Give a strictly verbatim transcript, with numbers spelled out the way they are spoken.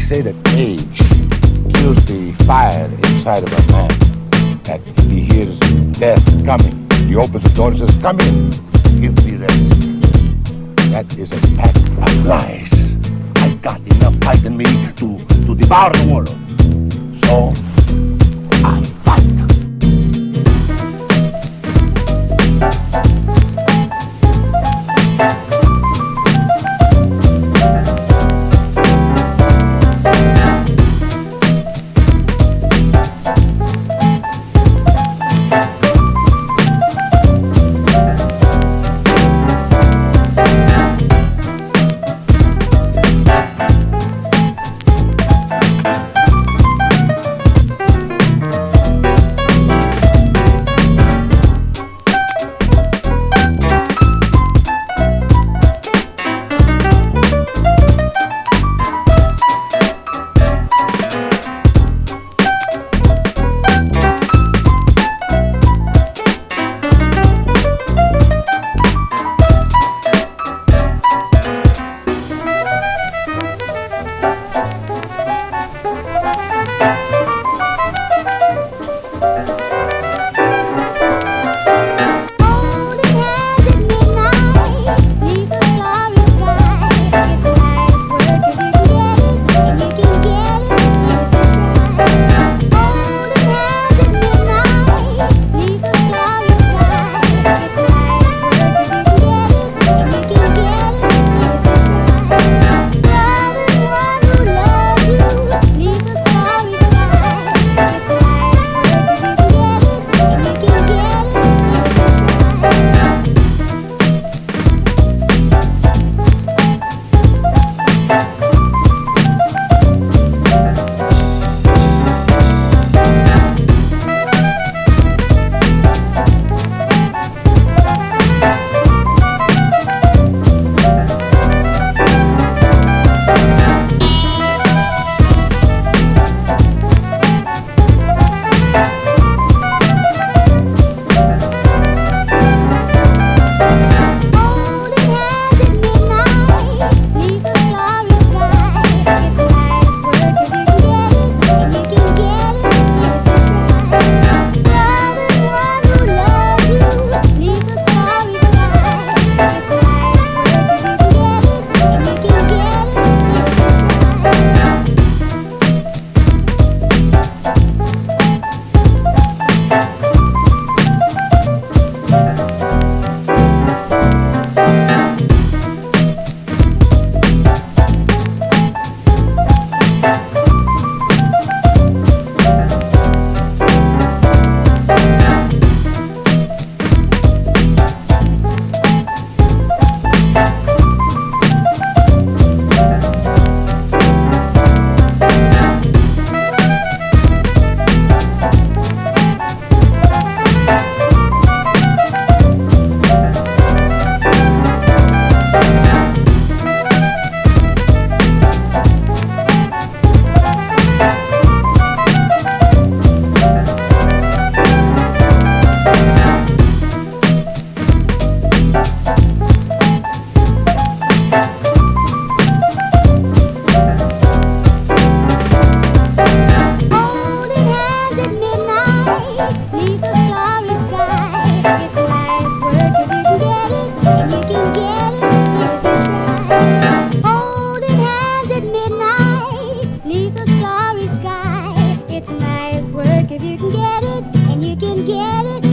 say that age kills the fire inside of a man. That he hears death coming. He opens the door and says, come in, give me rest. That is a pack of lies. I've got enough fight in me to, to devour the world. So, I fight. If you can get it, and you can get it